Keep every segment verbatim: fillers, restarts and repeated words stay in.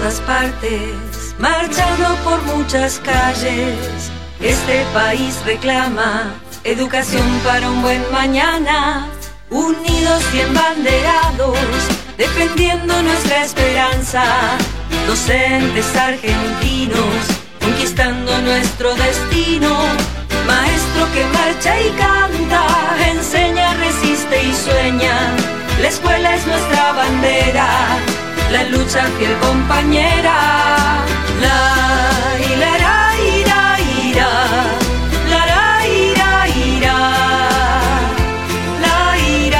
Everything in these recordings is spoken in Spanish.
todas partes, marchando por muchas calles. Este país reclama educación para un buen mañana, unidos y embanderados, defendiendo nuestra esperanza. Docentes argentinos, conquistando nuestro destino. Maestro que marcha y canta, enseña, resiste y sueña. La escuela es nuestra bandera, la lucha fiel compañera. La ira, ira, ira, la ira, ira, la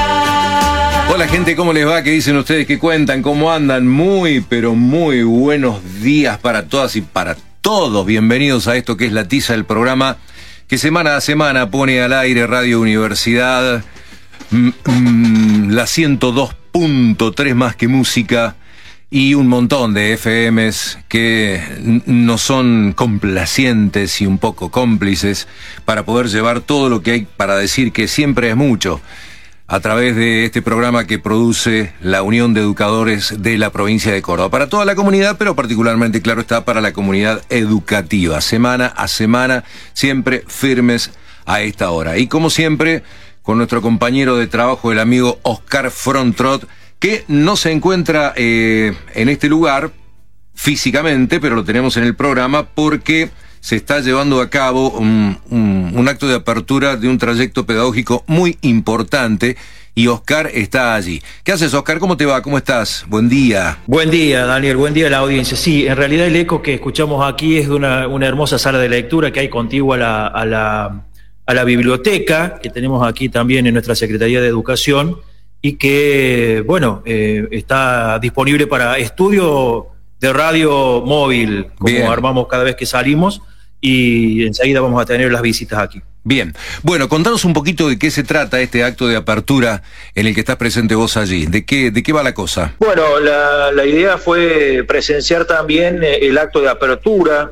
ira. Hola gente, ¿cómo les va? ¿Qué dicen ustedes? ¿Qué cuentan? ¿Cómo andan? Muy, pero muy buenos días para todas y para todos. Bienvenidos a esto que es La Tiza, el programa que semana a semana pone al aire Radio Universidad, mm, mm, la ciento dos punto tres más que música, y un montón de F Ms que no son complacientes y un poco cómplices para poder llevar todo lo que hay para decir, que siempre es mucho, a través de este programa que produce la Unión de Educadores de la provincia de Córdoba. Para toda la comunidad, pero particularmente, claro está, para la comunidad educativa. Semana a semana, siempre firmes a esta hora. Y como siempre, con nuestro compañero de trabajo, el amigo Oscar Frontrot, que no se encuentra eh, en este lugar físicamente, pero lo tenemos en el programa porque se está llevando a cabo un, un, un acto de apertura de un trayecto pedagógico muy importante y Oscar está allí. ¿Qué haces, Oscar? ¿Cómo te va? ¿Cómo estás? Buen día. Buen día, Daniel. Buen día a la audiencia. Sí, en realidad el eco que escuchamos aquí es de una, una hermosa sala de lectura que hay contigua a la, a, la, a la biblioteca que tenemos aquí también en nuestra Secretaría de Educación y que, bueno, eh, está disponible para estudio de radio móvil, como Bien. Armamos cada vez que salimos. Y enseguida vamos a tener las visitas aquí. Bien. Bueno, contanos un poquito de qué se trata este acto de apertura en el que estás presente vos allí. ¿De qué, de qué va la cosa? Bueno, la, la idea fue presenciar también el acto de apertura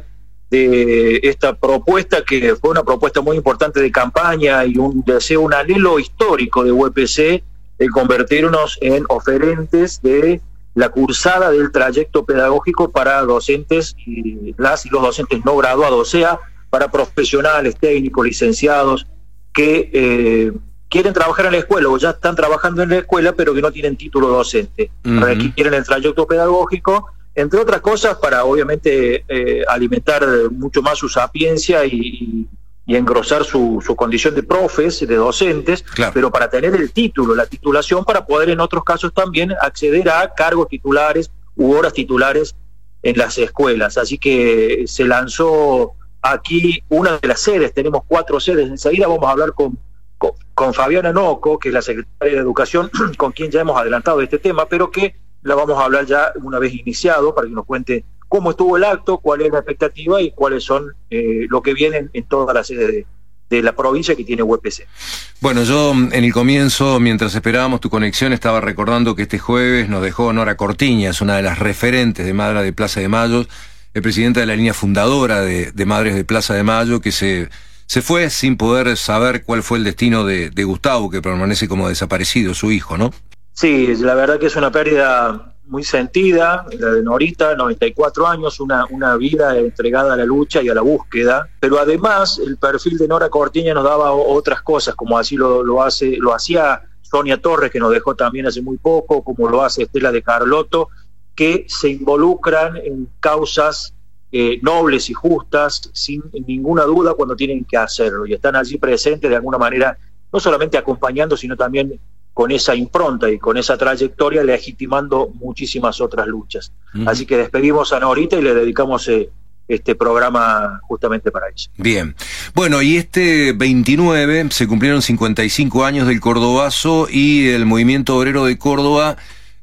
de esta propuesta, que fue una propuesta muy importante de campaña y un deseo, un anhelo histórico de U E P C, de convertirnos en oferentes de la cursada del trayecto pedagógico para docentes y las y los docentes no graduados, o sea, para profesionales, técnicos, licenciados que eh, quieren trabajar en la escuela o ya están trabajando en la escuela pero que no tienen título docente. Uh-huh. Requieren el trayecto pedagógico, entre otras cosas, para obviamente eh, alimentar mucho más su sapiencia y, y y engrosar su, su condición de profes, de docentes, claro. Pero para tener el título, la titulación, para poder en otros casos también acceder a cargos titulares u horas titulares en las escuelas. Así que se lanzó aquí una de las sedes, tenemos cuatro sedes, enseguida vamos a hablar con, con, con Fabiana Noco, que es la secretaria de Educación, con quien ya hemos adelantado este tema, pero que la vamos a hablar ya una vez iniciado, para que nos cuente cómo estuvo el acto, cuál es la expectativa y cuáles son eh, lo que viene en toda la sede de, de la provincia que tiene U E P C. Bueno, yo en el comienzo, mientras esperábamos tu conexión, estaba recordando que este jueves nos dejó Nora Cortiñas, una de las referentes de Madres de Plaza de Mayo, el presidente de la línea fundadora de, de Madres de Plaza de Mayo, que se, se fue sin poder saber cuál fue el destino de, de Gustavo, que permanece como desaparecido, su hijo, ¿no? Sí, la verdad que es una pérdida muy sentida, la de Norita, noventa y cuatro años, una, una vida entregada a la lucha y a la búsqueda, pero además el perfil de Nora Cortiñas nos daba otras cosas, como así lo, lo hace, lo hacía Sonia Torres, que nos dejó también hace muy poco, como lo hace Estela de Carlotto, que se involucran en causas eh, nobles y justas, sin ninguna duda cuando tienen que hacerlo, y están allí presentes de alguna manera, no solamente acompañando, sino también con esa impronta y con esa trayectoria legitimando muchísimas otras luchas. Uh-huh. Así que despedimos a Norita y le dedicamos eh, este programa justamente para ella. Bien. Bueno, y este veintinueve se cumplieron cincuenta y cinco años del Cordobazo y el movimiento obrero de Córdoba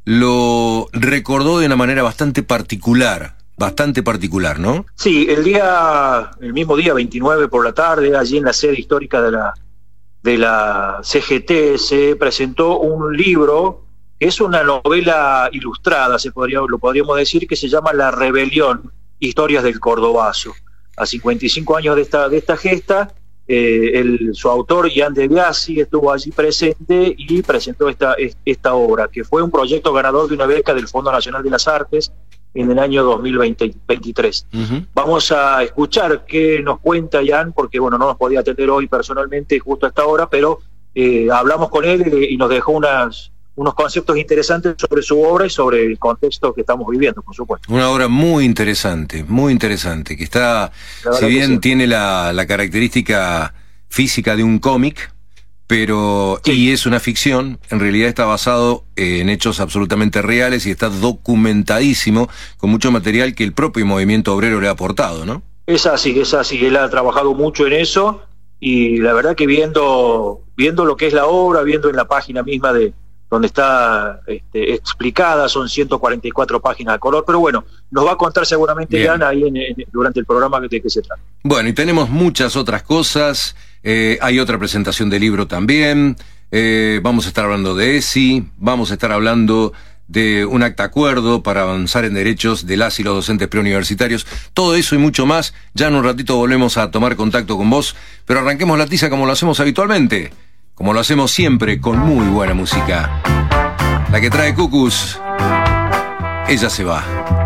lo recordó de una manera bastante particular. Bastante particular, ¿no? Sí, el día, el mismo día veintinueve por la tarde, allí en la sede histórica de la de la C G T se presentó un libro que es una novela ilustrada, se podría, lo podríamos decir, que se llama La Rebelión, Historias del Cordobazo. A cincuenta y cinco años de esta, de esta gesta, eh, el, su autor, Ian de Biasi, estuvo allí presente y presentó esta, esta obra, que fue un proyecto ganador de una beca del Fondo Nacional de las Artes en el año dos mil veintitrés. Uh-huh. Vamos a escuchar qué nos cuenta Jan, porque bueno, no nos podía atender hoy personalmente justo a esta hora, pero eh, hablamos con él y, y nos dejó unas, unos conceptos interesantes sobre su obra y sobre el contexto que estamos viviendo, por supuesto. Una obra muy interesante, muy interesante, que está, si bien sí. tiene la, la característica física de un cómic, pero sí. y es una ficción, en realidad está basado en hechos absolutamente reales y está documentadísimo con mucho material que el propio movimiento obrero le ha aportado, ¿no? Es así, es así, él ha trabajado mucho en eso y la verdad que viendo viendo lo que es la obra, viendo en la página misma de donde está este, explicada, son ciento cuarenta y cuatro páginas de color, pero bueno, nos va a contar seguramente Jan ahí en, en, durante el programa de qué se trata. Bueno, y tenemos muchas otras cosas. Eh, hay otra presentación de libro también, eh, vamos a estar hablando de E S I, vamos a estar hablando de un acta acuerdo para avanzar en derechos de las y los docentes preuniversitarios, todo eso y mucho más. Ya en un ratito volvemos a tomar contacto con vos, pero arranquemos la tiza como lo hacemos habitualmente, como lo hacemos siempre, con muy buena música. La que trae Cucus, Ella se va.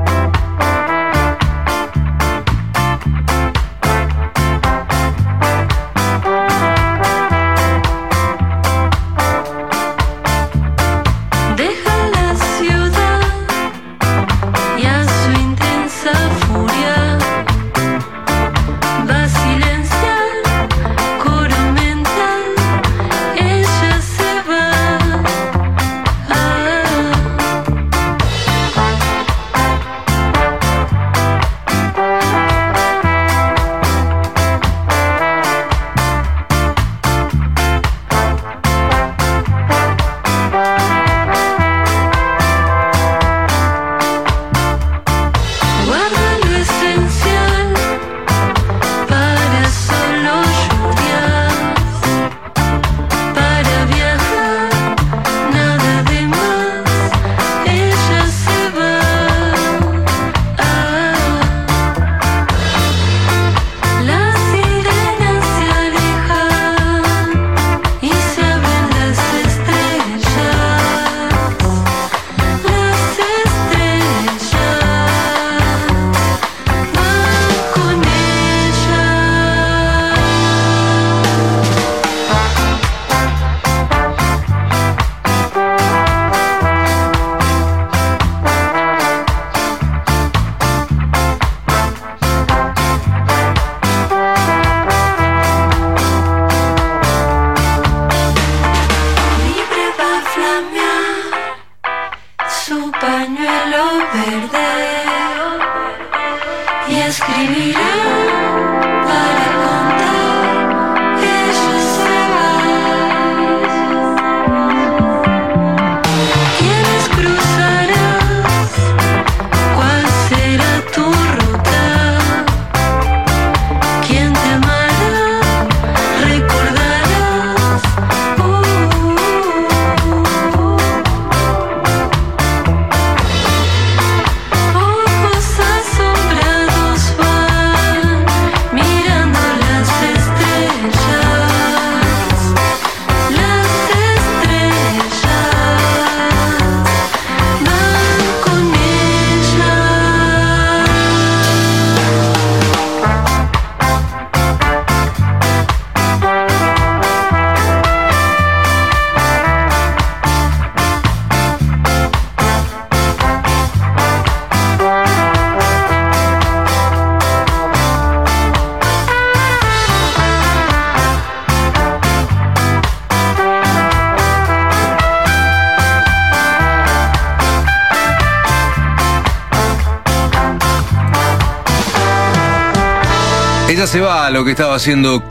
Ella se va a lo que estaba haciendo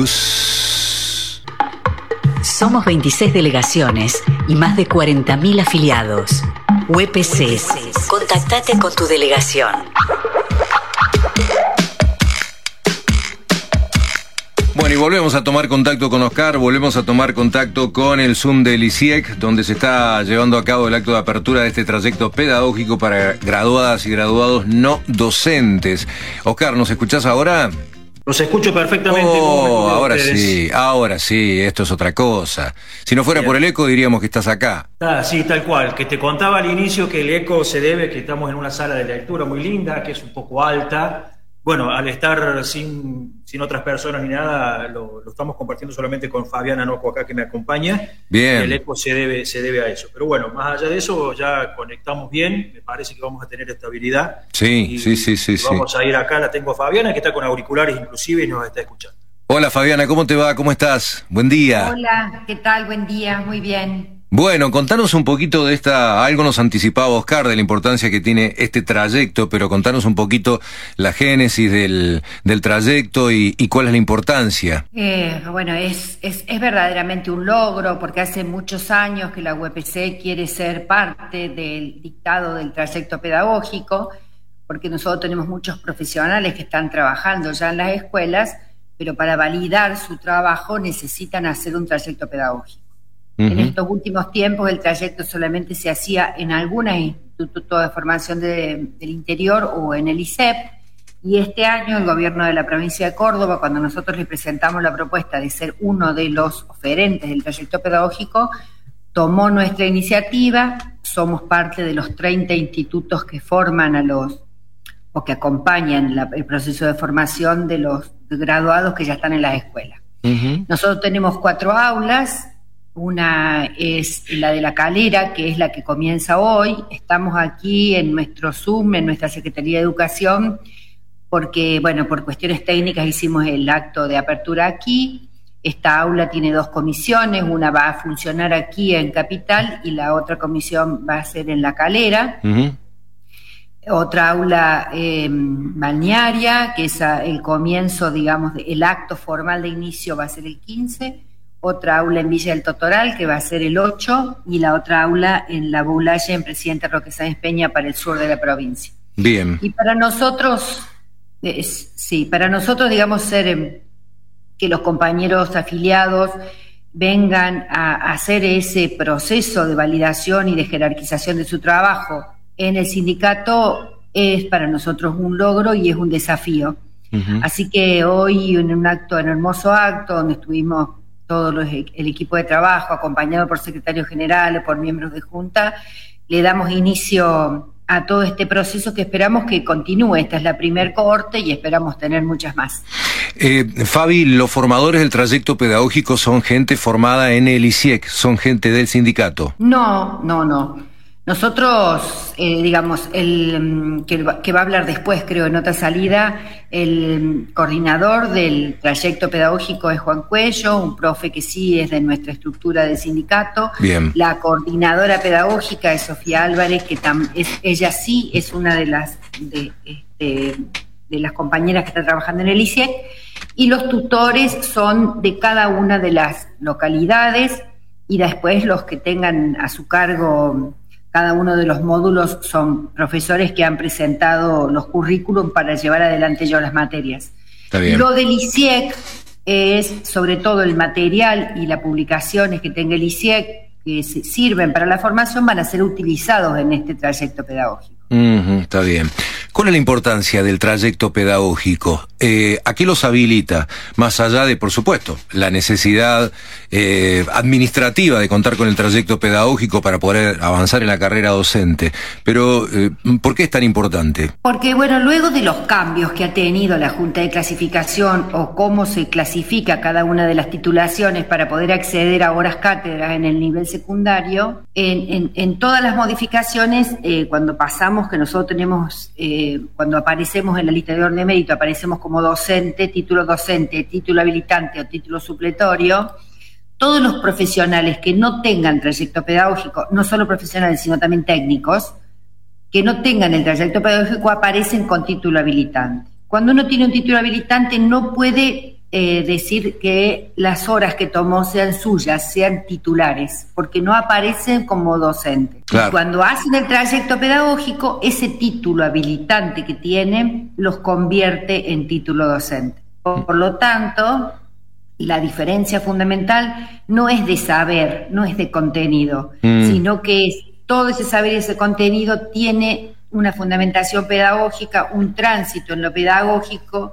Cucus. Somos veintiséis delegaciones y más de cuarenta mil afiliados. U E P C. Contactate con tu delegación. Bueno, y volvemos a tomar contacto con Oscar, volvemos a tomar contacto con el Zoom del I C I E C, donde se está llevando a cabo el acto de apertura de este trayecto pedagógico para graduadas y graduados no docentes. Oscar, ¿nos escuchás ahora? Los escucho perfectamente. Oh, ahora sí, ahora sí, esto es otra cosa. Si no fuera Bien. por el eco, diríamos que estás acá. Ah, sí, tal cual. Que te contaba al inicio que el eco se debe que estamos en una sala de lectura muy linda, que es un poco alta. Bueno, al estar sin, sin otras personas ni nada, lo, lo estamos compartiendo solamente con Fabiana Noco acá que me acompaña. Bien. El eco se debe, se debe a eso. Pero bueno, más allá de eso, ya conectamos bien. Me parece que vamos a tener estabilidad. Sí, y, sí, sí, sí. Y vamos sí. a ir acá, la tengo a Fabiana, que está con auriculares inclusive y nos está escuchando. Hola Fabiana, ¿cómo te va? ¿Cómo estás? Buen día. Hola, ¿qué tal? Buen día, muy bien. Bueno, contanos un poquito de esta, algo nos anticipaba Oscar de la importancia que tiene este trayecto, pero contanos un poquito la génesis del, del trayecto y, y cuál es la importancia. Eh, bueno, es, es, es verdaderamente un logro porque hace muchos años que la U P C quiere ser parte del dictado del trayecto pedagógico, porque nosotros tenemos muchos profesionales que están trabajando ya en las escuelas, pero para validar su trabajo necesitan hacer un trayecto pedagógico. En estos últimos tiempos el trayecto solamente se hacía en algunos institutos de formación de, del interior o en el I S E P, y este año el gobierno de la provincia de Córdoba, cuando nosotros le presentamos la propuesta de ser uno de los oferentes del trayecto pedagógico, tomó nuestra iniciativa. Somos parte de los treinta institutos que forman a los, o que acompañan la, el proceso de formación de los graduados que ya están en las escuelas. Uh-huh. Nosotros tenemos cuatro aulas. Una es la de La Calera, que es la que comienza hoy. Estamos aquí en nuestro Zoom, en nuestra Secretaría de Educación, porque, bueno, por cuestiones técnicas hicimos el acto de apertura aquí. Esta aula tiene dos comisiones, una va a funcionar aquí en Capital y la otra comisión va a ser en La Calera. Uh-huh. Otra aula eh, balnearia, que es el comienzo, digamos, el acto formal de inicio va a ser el quince. Otra aula en Villa del Totoral, que va a ser el ocho, y la otra aula en La Boulaye, en Presidente Roque Sáenz Peña, para el sur de la provincia. Bien. Y para nosotros, eh, sí, para nosotros, digamos, ser eh, que los compañeros afiliados vengan a, a hacer ese proceso de validación y de jerarquización de su trabajo en el sindicato es para nosotros un logro y es un desafío. Uh-huh. Así que hoy, en un acto, en un hermoso acto, donde estuvimos todo los, el equipo de trabajo, acompañado por secretarios generales, por miembros de junta, le damos inicio a todo este proceso que esperamos que continúe. Esta es la primer cohorte y esperamos tener muchas más. Eh, Fabi, los formadores del trayecto pedagógico son gente formada en el I C I E C, son gente del sindicato. No, no, no. Nosotros, eh, digamos, el que, que va a hablar después, creo, en otra salida, el coordinador del trayecto pedagógico es Juan Cuello, un profe que sí es de nuestra estructura de sindicato. Bien. La coordinadora pedagógica es Sofía Álvarez, que tam, es, ella sí es una de las de, de, de las compañeras que está trabajando en el I C I E C, y los tutores son de cada una de las localidades, y después los que tengan a su cargo cada uno de los módulos son profesores que han presentado los currículum para llevar adelante yo las materias. Está bien. Lo del I C I E C es sobre todo el material y las publicaciones que tenga el I C I E C que sirven para la formación van a ser utilizados en este trayecto pedagógico. Uh-huh, está bien. ¿Cuál es la importancia del trayecto pedagógico? Eh, ¿A qué los habilita? Más allá de, por supuesto, la necesidad eh, administrativa de contar con el trayecto pedagógico para poder avanzar en la carrera docente. Pero, eh, ¿por qué es tan importante? Porque, bueno, luego de los cambios que ha tenido la Junta de Clasificación o cómo se clasifica cada una de las titulaciones para poder acceder a horas cátedras en el nivel secundario, en, en, en todas las modificaciones, eh, cuando pasamos que nosotros tenemos... Eh, cuando aparecemos en la lista de orden de mérito, aparecemos como docente, título docente, título habilitante o título supletorio. Todos los profesionales que no tengan trayecto pedagógico, no solo profesionales, sino también técnicos, que no tengan el trayecto pedagógico aparecen con título habilitante. Cuando uno tiene un título habilitante no puede eh, decir que las horas que tomó sean suyas, sean titulares, porque no aparecen como docente. Claro. Y cuando hacen el trayecto pedagógico, ese título habilitante que tienen los convierte en título docente. Por, por lo tanto, la diferencia fundamental no es de saber, no es de contenido, mm. sino que es todo ese saber y ese contenido tiene una fundamentación pedagógica, un tránsito en lo pedagógico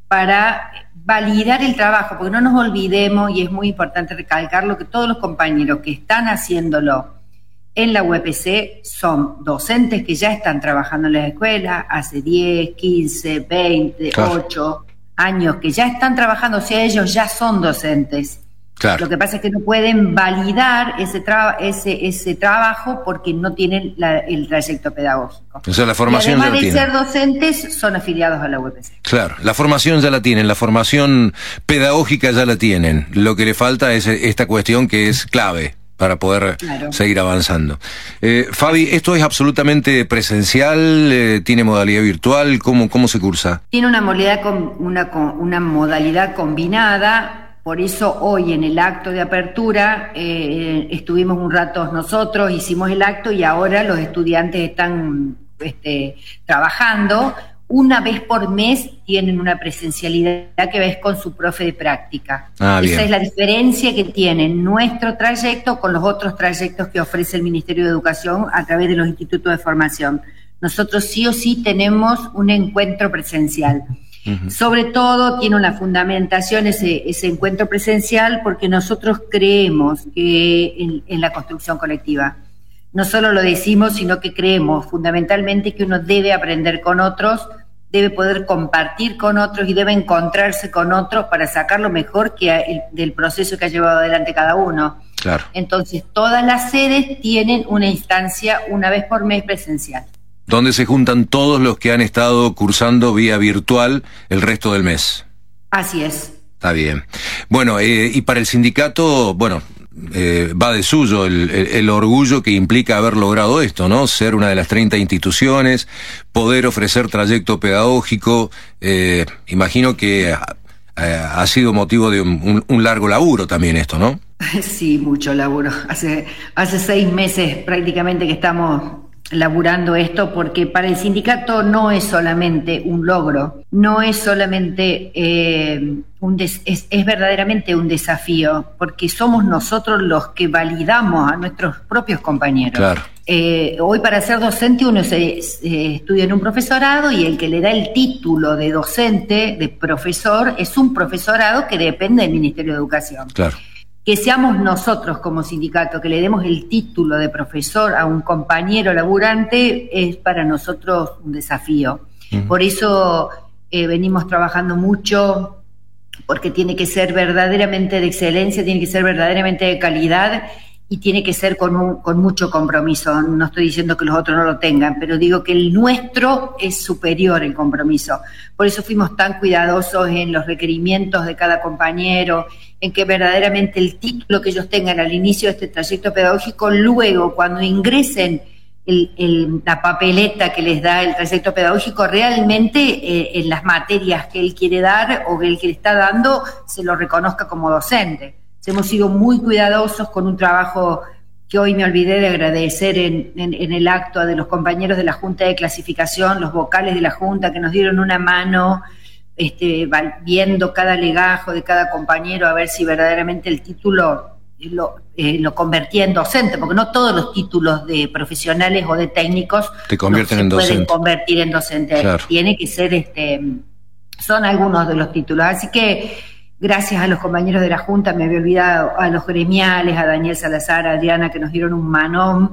para validar el trabajo, porque no nos olvidemos, y es muy importante recalcarlo, que todos los compañeros que están haciéndolo en la U E P C son docentes que ya están trabajando en las escuelas hace diez, quince, veinte, claro. ocho años, que ya están trabajando, o sea, ellos ya son docentes. Claro. Lo que pasa es que no pueden validar ese, tra- ese, ese trabajo porque no tienen la, el trayecto pedagógico. O sea, la formación y ya la además de tienen. ser docentes, son afiliados a la U E P C. Claro, la formación ya la tienen, la formación pedagógica ya la tienen. Lo que le falta es esta cuestión que es clave para poder Claro. seguir avanzando. Eh, Fabi, ¿esto es absolutamente presencial? Eh, ¿Tiene modalidad virtual? ¿Cómo, cómo se cursa? Tiene una modalidad, con, una, con, una modalidad combinada. Por eso hoy en el acto de apertura eh, estuvimos un rato nosotros, hicimos el acto y ahora los estudiantes están este, trabajando. Una vez por mes tienen una presencialidad que ves con su profe de práctica. Ah, bien. Esa es la diferencia que tiene nuestro trayecto con los otros trayectos que ofrece el Ministerio de Educación a través de los institutos de formación. Nosotros sí o sí tenemos un encuentro presencial. Uh-huh. Sobre todo tiene una fundamentación ese, ese encuentro presencial porque nosotros creemos que en, en la construcción colectiva. No solo lo decimos, sino que creemos fundamentalmente que uno debe aprender con otros, debe poder compartir con otros y debe encontrarse con otros para sacar lo mejor que el, del proceso que ha llevado adelante cada uno. Claro. Entonces, todas las sedes tienen una instancia una vez por mes presencial. Donde se juntan todos los que han estado cursando vía virtual el resto del mes. Así es. Está bien. Bueno, eh, y para el sindicato, bueno, eh, va de suyo el, el, el orgullo que implica haber logrado esto, ¿no? Ser una de las treinta instituciones, poder ofrecer trayecto pedagógico, eh, imagino que eh, ha sido motivo de un, un, un largo laburo también esto, ¿no? Sí, mucho laburo. Hace, hace seis meses prácticamente que estamos laburando esto, porque para el sindicato no es solamente un logro, no es solamente eh, un des- es, es verdaderamente un desafío, porque somos nosotros los que validamos a nuestros propios compañeros. Claro. Eh, hoy para ser docente uno se, se estudia en un profesorado y el que le da el título de docente, de profesor, es un profesorado que depende del Ministerio de Educación. Claro. Que seamos nosotros como sindicato, que le demos el título de profesor a un compañero laburante, es para nosotros un desafío. Uh-huh. Por eso eh, venimos trabajando mucho, porque tiene que ser verdaderamente de excelencia, tiene que ser verdaderamente de calidad y tiene que ser con, un, con mucho compromiso. No estoy diciendo que los otros no lo tengan, pero digo que el nuestro es superior el compromiso. Por eso fuimos tan cuidadosos en los requerimientos de cada compañero, en que verdaderamente el título que ellos tengan al inicio de este trayecto pedagógico, luego cuando ingresen el, el, la papeleta que les da el trayecto pedagógico, realmente eh, en las materias que él quiere dar o que él que le está dando, se lo reconozca como docente. Hemos sido muy cuidadosos con un trabajo que hoy me olvidé de agradecer en, en, en el acto de los compañeros de la Junta de Clasificación, los vocales de la Junta que nos dieron una mano, este, viendo cada legajo de cada compañero a ver si verdaderamente el título lo, eh, lo convertía en docente, porque no todos los títulos de profesionales o de técnicos te convierten no en se pueden docente. convertir en docente. Claro. Tiene que ser, este, son algunos de los títulos. Así que gracias a los compañeros de la Junta, me había olvidado, a los gremiales, a Daniel Salazar, a Adriana, que nos dieron un manón,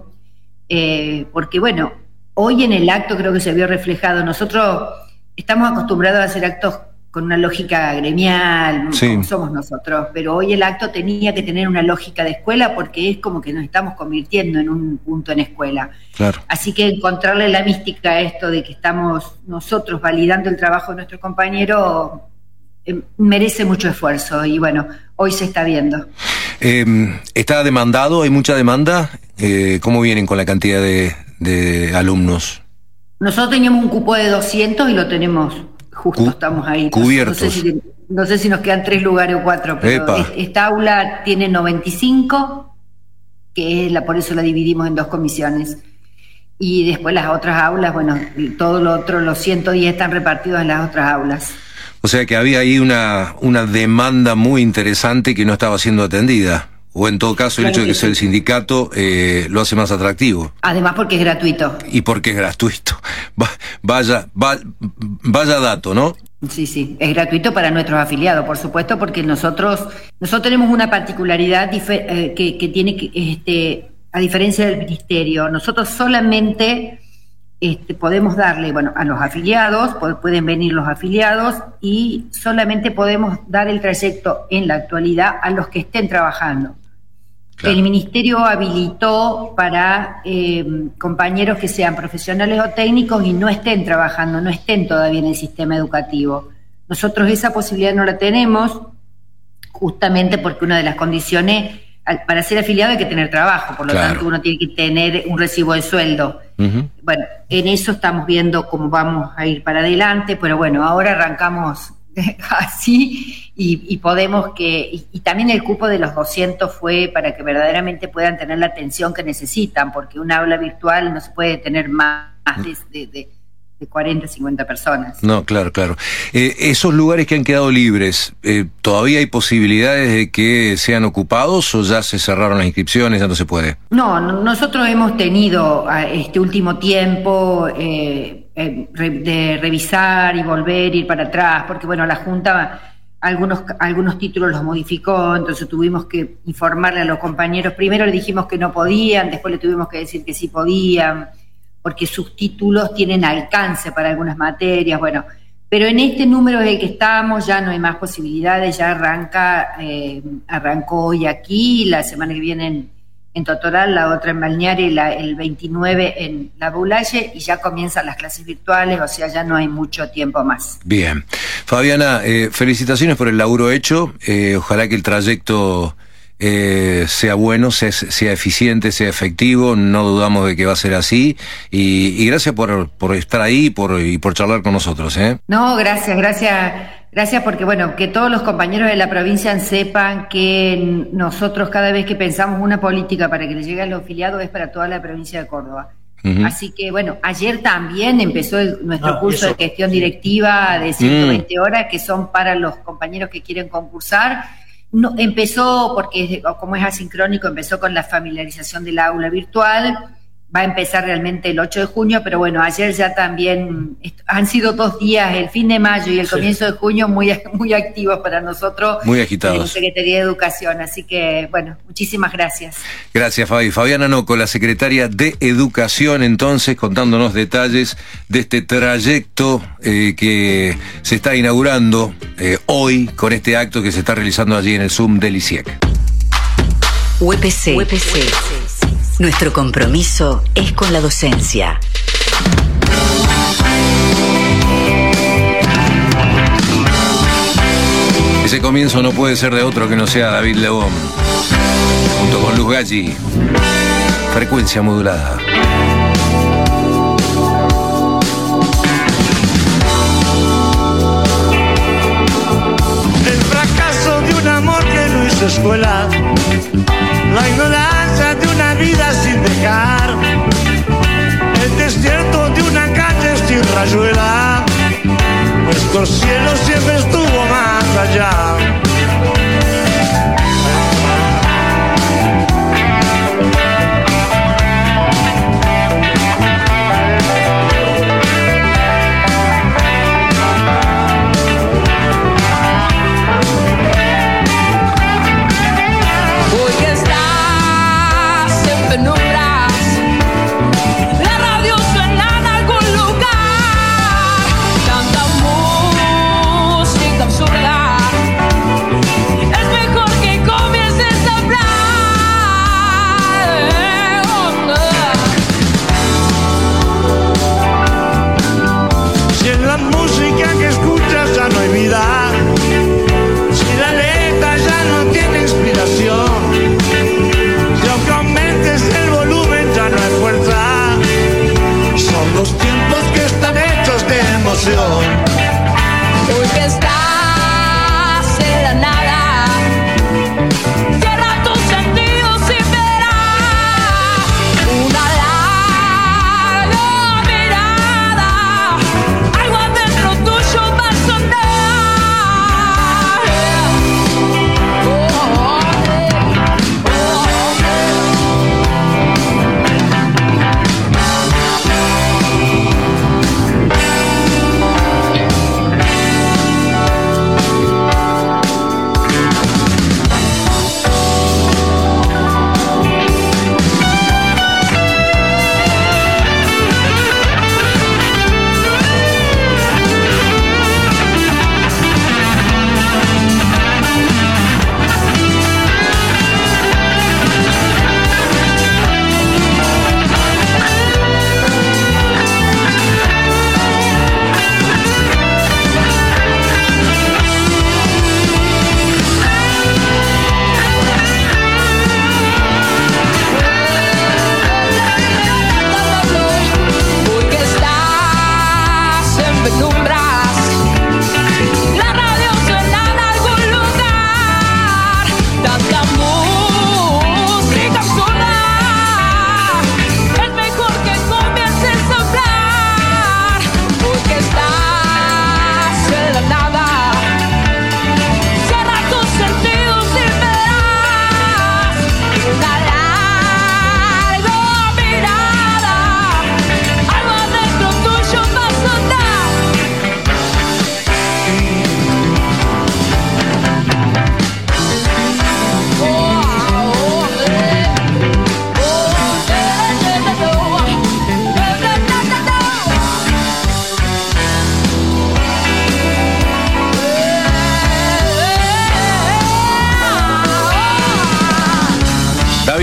eh, porque bueno, hoy en el acto creo que se vio reflejado. Nosotros estamos acostumbrados a hacer actos con una lógica gremial, sí, como somos nosotros, pero hoy el acto tenía que tener una lógica de escuela porque es como que nos estamos convirtiendo en un punto en escuela. Claro. Así que encontrarle la mística a esto de que estamos nosotros validando el trabajo de nuestro compañero merece mucho esfuerzo y bueno, hoy se está viendo. Eh, ¿Está demandado? ¿Hay mucha demanda? Eh, ¿Cómo vienen con la cantidad de, de alumnos? Nosotros teníamos un cupo de doscientos y lo tenemos, justo Cu- estamos ahí. Cubiertos. No sé, si, no sé si nos quedan tres lugares o cuatro, pero es, esta aula tiene noventa y cinco, que es la, por eso la dividimos en dos comisiones. Y después las otras aulas, bueno, todo lo otro, los ciento diez están repartidos en las otras aulas. O sea que había ahí una, una demanda muy interesante que no estaba siendo atendida. O en todo caso, el claro hecho de que sí. sea el sindicato eh, lo hace más atractivo. Además porque es gratuito. Y porque es gratuito. Va, vaya, va, vaya dato, ¿no? Sí, sí, es gratuito para nuestros afiliados, por supuesto, porque nosotros nosotros tenemos una particularidad dife- eh, que, que tiene que, este, a diferencia del ministerio, nosotros solamente este, podemos darle, bueno, a los afiliados, pueden venir los afiliados y solamente podemos dar el trayecto en la actualidad a los que estén trabajando. Claro. El ministerio habilitó para eh, compañeros que sean profesionales o técnicos y no estén trabajando, no estén todavía en el sistema educativo. Nosotros esa posibilidad no la tenemos, justamente porque una de las condiciones, para ser afiliado hay que tener trabajo, por lo claro. tanto uno tiene que tener un recibo de sueldo. Uh-huh. Bueno, en eso estamos viendo cómo vamos a ir para adelante, pero bueno, ahora arrancamos así y, y podemos que y, y también el cupo de los doscientos fue para que verdaderamente puedan tener la atención que necesitan, porque una aula virtual no se puede tener más de, de, de, de cuarenta, cincuenta personas. No, claro, claro. Eh, esos lugares que han quedado libres, eh, ¿todavía hay posibilidades de que sean ocupados o ya se cerraron las inscripciones, ya no se puede? No, no nosotros hemos tenido este último tiempo eh, de revisar y volver, ir para atrás, porque bueno, la Junta algunos, algunos títulos los modificó, entonces tuvimos que informarle a los compañeros, primero le dijimos que no podían, después le tuvimos que decir que sí podían, porque sus títulos tienen alcance para algunas materias, bueno, pero en este número en el que estamos ya no hay más posibilidades, ya arranca, eh, arrancó hoy aquí, la semana que viene en en Totoral, la otra en Balneario y la, el veintinueve en La Boulaye, y ya comienzan las clases virtuales, o sea, ya no hay mucho tiempo más. Bien. Fabiana, eh, felicitaciones por el laburo hecho, eh, ojalá que el trayecto eh, sea bueno, sea, sea eficiente, sea efectivo, no dudamos de que va a ser así, y, y gracias por, por estar ahí por, y por charlar con nosotros. ¿eh? No, gracias, gracias. Gracias porque, bueno, que todos los compañeros de la provincia sepan que nosotros cada vez que pensamos una política para que le llegue a los afiliados es para toda la provincia de Córdoba. Uh-huh. Así que, bueno, ayer también empezó el, nuestro ah, curso eso, de gestión sí. directiva de ciento veinte mm. horas, que son para los compañeros que quieren concursar. No, empezó, porque como es asincrónico, empezó con la familiarización del aula virtual. Va a empezar realmente el ocho de junio, pero bueno, ayer ya también han sido dos días, el fin de mayo y el sí. comienzo de junio, muy, muy activos para nosotros. Muy agitados. En la Secretaría de Educación, así que, bueno, muchísimas gracias. Gracias, Fabi. Fabiana Noco, la Secretaria de Educación, entonces, contándonos detalles de este trayecto eh, que se está inaugurando eh, hoy con este acto que se está realizando allí en el Zoom del I C I E C. U E P C. U E P C. Nuestro compromiso es con la docencia. Ese comienzo no puede ser de otro que no sea David Lebón, junto con Luz Galli. Frecuencia modulada. El fracaso de un amor que no hizo escuela, la ignorancia de una vida sin dejar, el desierto de una calle sin rayuela, nuestro cielo siempre estuvo más allá.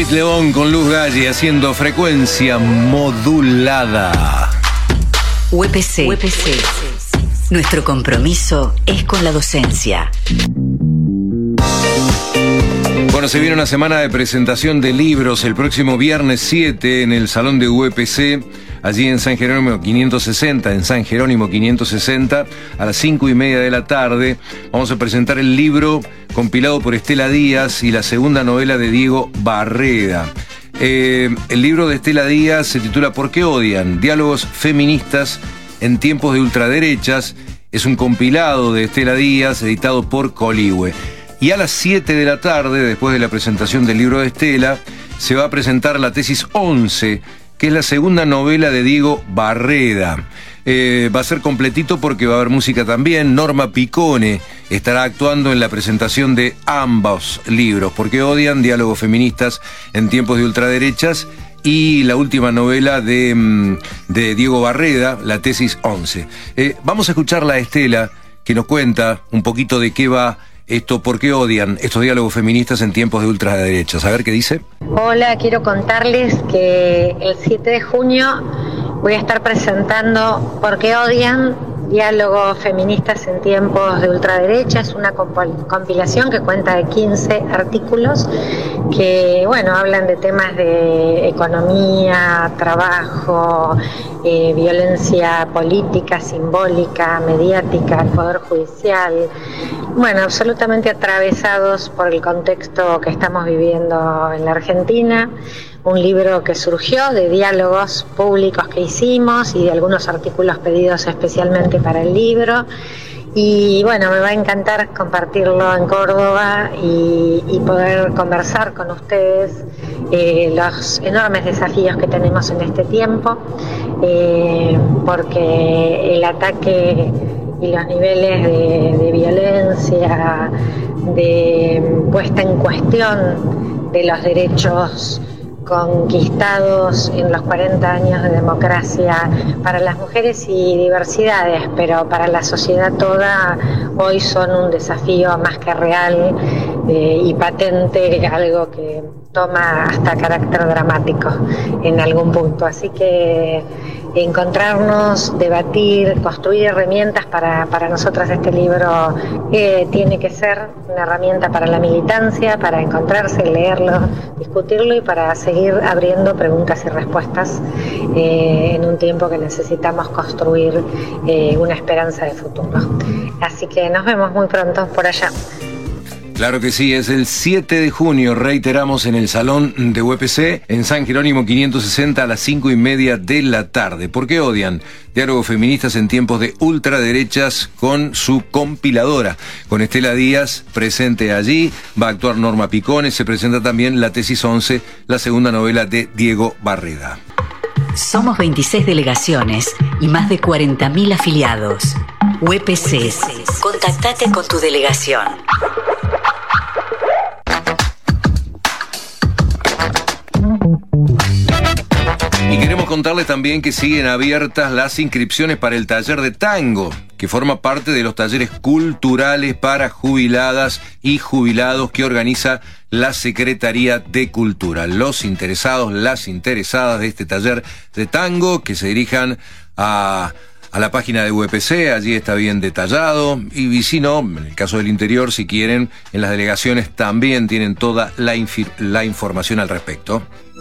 Luis León con Luz Galle haciendo frecuencia modulada. U E P C. U E P C. Nuestro compromiso es con la docencia. Bueno, se viene una semana de presentación de libros el próximo viernes siete en el Salón de U E P C, allí en San Jerónimo quinientos sesenta, en San Jerónimo quinientos sesenta, a las cinco y media de la tarde. Vamos a presentar el libro compilado por Estela Díaz y la segunda novela de Diego Barreda. Eh, el libro de Estela Díaz se titula ¿Por qué odian? Diálogos feministas en tiempos de ultraderechas. Es un compilado de Estela Díaz editado por Coligüe. Y a las siete de la tarde, después de la presentación del libro de Estela, se va a presentar la tesis once, que es la segunda novela de Diego Barreda. Eh, va a ser completito porque va a haber música también. Norma Piccone estará actuando en la presentación de ambos libros, Porque odian, diálogos feministas en tiempos de ultraderechas, y la última novela de, de Diego Barreda, la tesis once. Eh, vamos a escucharla a Estela, que nos cuenta un poquito de qué va esto, por qué odian estos diálogos feministas en tiempos de ultraderechas. A ver qué dice. Hola, quiero contarles que el siete de junio voy a estar presentando ¿Por qué odian? Diálogos feministas en tiempos de ultraderecha. Es una compilación que cuenta de quince artículos que, bueno, hablan de temas de economía, trabajo, eh, violencia política, simbólica, mediática, el poder judicial. Bueno, absolutamente atravesados por el contexto que estamos viviendo en la Argentina. Un libro que surgió de diálogos públicos que hicimos y de algunos artículos pedidos especialmente para el libro. Y bueno, me va a encantar compartirlo en Córdoba y, y poder conversar con ustedes eh, los enormes desafíos que tenemos en este tiempo, eh, porque el ataque y los niveles de, de violencia, de puesta en cuestión de los derechos conquistados en los cuarenta años de democracia para las mujeres y diversidades, pero para la sociedad toda hoy son un desafío más que real eh, y patente, algo que toma hasta carácter dramático en algún punto. Así que encontrarnos, debatir, construir herramientas para, para nosotras este libro eh, tiene que ser una herramienta para la militancia, para encontrarse, leerlo, discutirlo y para seguir abriendo preguntas y respuestas eh, en un tiempo que necesitamos construir eh, una esperanza de futuro. Así que nos vemos muy pronto por allá. Claro que sí, es el siete de junio, reiteramos, en el Salón de U E P C, en San Jerónimo quinientos sesenta a las cinco y media de la tarde. ¿Por qué odian? Diálogos feministas en tiempos de ultraderechas, con su compiladora, con Estela Díaz presente allí. Va a actuar Norma Piccone. Se presenta también la tesis once, la segunda novela de Diego Barreda. Somos veintiséis delegaciones y más de cuarenta mil afiliados. U E P C. Contactate con tu delegación. Y queremos contarles también que siguen abiertas las inscripciones para el taller de tango, que forma parte de los talleres culturales para jubiladas y jubilados que organiza la Secretaría de Cultura. Los interesados, las interesadas de este taller de tango, que se dirijan a, a la página de U E P C, allí está bien detallado, y, y si no, en el caso del interior, si quieren, en las delegaciones también tienen toda la, infi- la información al respecto.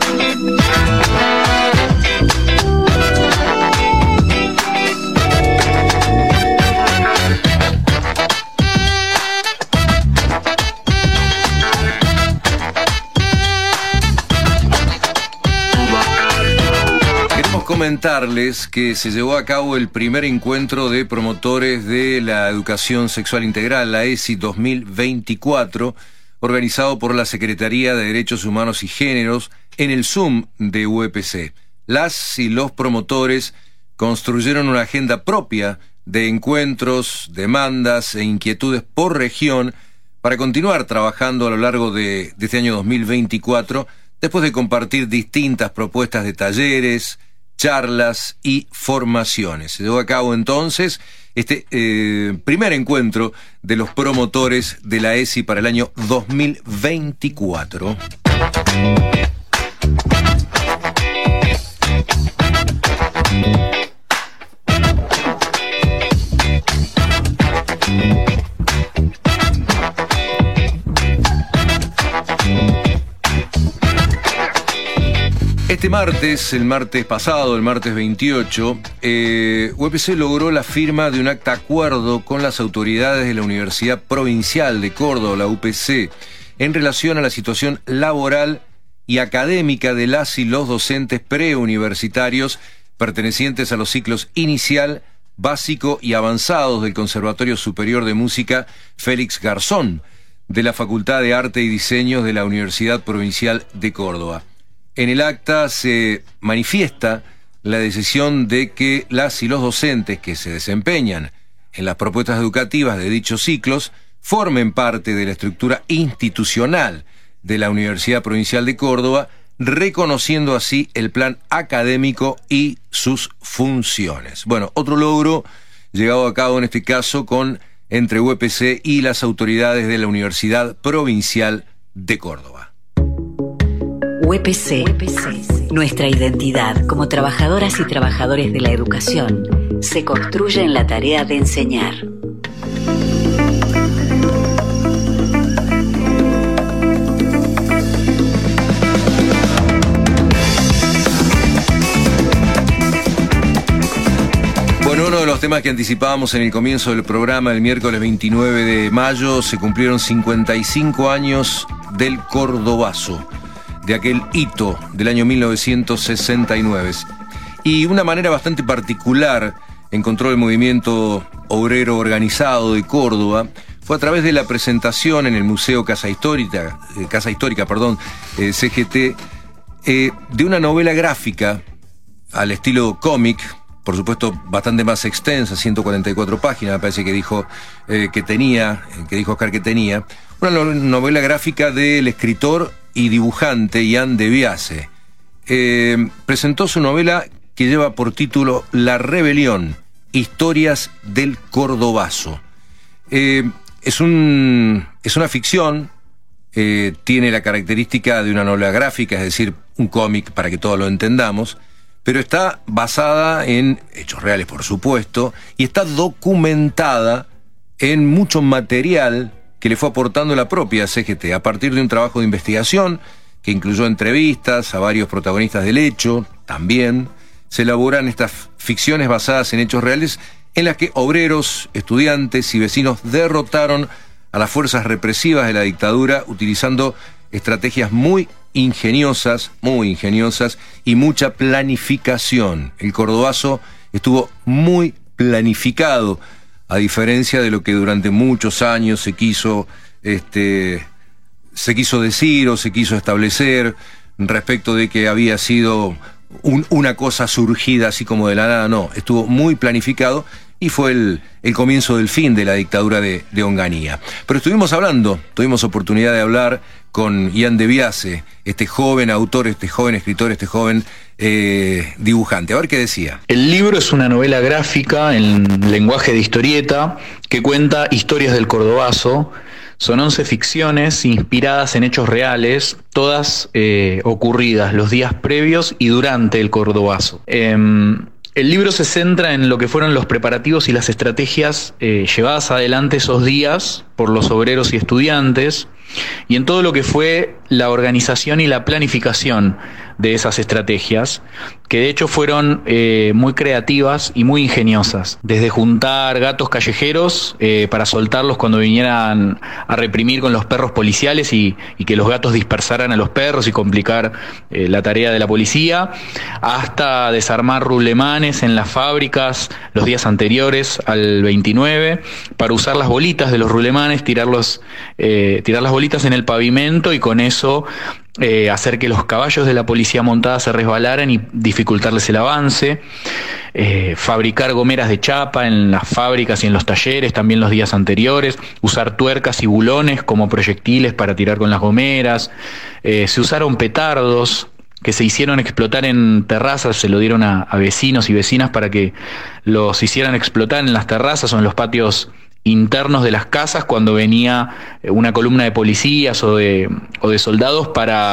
Comentarles que se llevó a cabo el primer encuentro de promotores de la educación sexual integral, la E S I dos mil veinticuatro, organizado por la Secretaría de Derechos Humanos y Géneros en el Zoom de U E P C. Las y los promotores construyeron una agenda propia de encuentros, demandas e inquietudes por región para continuar trabajando a lo largo de, de este año dos mil veinticuatro, después de compartir distintas propuestas de talleres, charlas y formaciones. Se llevó a cabo entonces este eh, primer encuentro de los promotores de la E S I para el año dos mil veinticuatro. Este martes, el martes pasado, el martes veintiocho, eh, U P C logró la firma de un acta acuerdo con las autoridades de la Universidad Provincial de Córdoba, la U P C, en relación a la situación laboral y académica de las y los docentes preuniversitarios pertenecientes a los ciclos inicial, básico y avanzados del Conservatorio Superior de Música Félix Garzón, de la Facultad de Arte y Diseño de la Universidad Provincial de Córdoba. En el acta se manifiesta la decisión de que las y los docentes que se desempeñan en las propuestas educativas de dichos ciclos formen parte de la estructura institucional de la Universidad Provincial de Córdoba, reconociendo así el plan académico y sus funciones. Bueno, otro logro llegado a cabo en este caso con entre U P C y las autoridades de la Universidad Provincial de Córdoba. U P C, nuestra identidad como trabajadoras y trabajadores de la educación, se construye en la tarea de enseñar. Bueno, uno de los temas que anticipábamos en el comienzo del programa, el miércoles veintinueve de mayo, se cumplieron cincuenta y cinco años del Cordobazo, de aquel hito del año mil novecientos sesenta y nueve. Y una manera bastante particular encontró el movimiento obrero organizado de Córdoba fue a través de la presentación en el Museo Casa Histórica, eh, Casa Histórica, perdón, eh, C G T, eh, de una novela gráfica al estilo cómic, por supuesto bastante más extensa, ciento cuarenta y cuatro páginas, me parece que dijo eh, que tenía, que dijo Oscar que tenía, una novela gráfica del escritor y dibujante Ian de Biase. Eh, presentó su novela que lleva por título La Rebelión, Historias del Cordobazo. Eh, es, un, es una ficción, eh, tiene la característica de una novela gráfica, es decir, un cómic para que todos lo entendamos, pero está basada en hechos reales, por supuesto, y está documentada en mucho material que le fue aportando la propia C G T, a partir de un trabajo de investigación que incluyó entrevistas a varios protagonistas del hecho. También se elaboran estas ficciones basadas en hechos reales en las que obreros, estudiantes y vecinos derrotaron a las fuerzas represivas de la dictadura utilizando estrategias muy ingeniosas, muy ingeniosas y mucha planificación. El Cordobazo estuvo muy planificado, a diferencia de lo que durante muchos años se quiso, este, se quiso decir o se quiso establecer respecto de que había sido un, una cosa surgida así como de la nada. No, estuvo muy planificado y fue el, el comienzo del fin de la dictadura de, de Onganía. Pero estuvimos hablando, tuvimos oportunidad de hablar con Ian de Biase, este joven autor, este joven escritor, este joven eh, dibujante. A ver qué decía. El libro es una novela gráfica en lenguaje de historieta que cuenta historias del Cordobazo. Son once ficciones inspiradas en hechos reales, todas eh, ocurridas los días previos y durante el Cordobazo. Eh, El libro se centra en lo que fueron los preparativos y las estrategias eh, llevadas adelante esos días por los obreros y estudiantes, y en todo lo que fue la organización y la planificación de esas estrategias, que de hecho fueron eh, muy creativas y muy ingeniosas, desde juntar gatos callejeros eh, para soltarlos cuando vinieran a reprimir con los perros policiales y, y que los gatos dispersaran a los perros y complicar eh, la tarea de la policía, hasta desarmar rublemanes en las fábricas los días anteriores al veintinueve para usar las bolitas de los rublemanes, tirarlos, eh, tirar las bolitas en el pavimento y con eso Eh, hacer que los caballos de la policía montada se resbalaran y dificultarles el avance, eh, fabricar gomeras de chapa en las fábricas y en los talleres también los días anteriores, usar tuercas y bulones como proyectiles para tirar con las gomeras, eh, se usaron petardos que se hicieron explotar en terrazas, se lo dieron a, a vecinos y vecinas para que los hicieran explotar en las terrazas o en los patios internos de las casas cuando venía una columna de policías o de, o de soldados para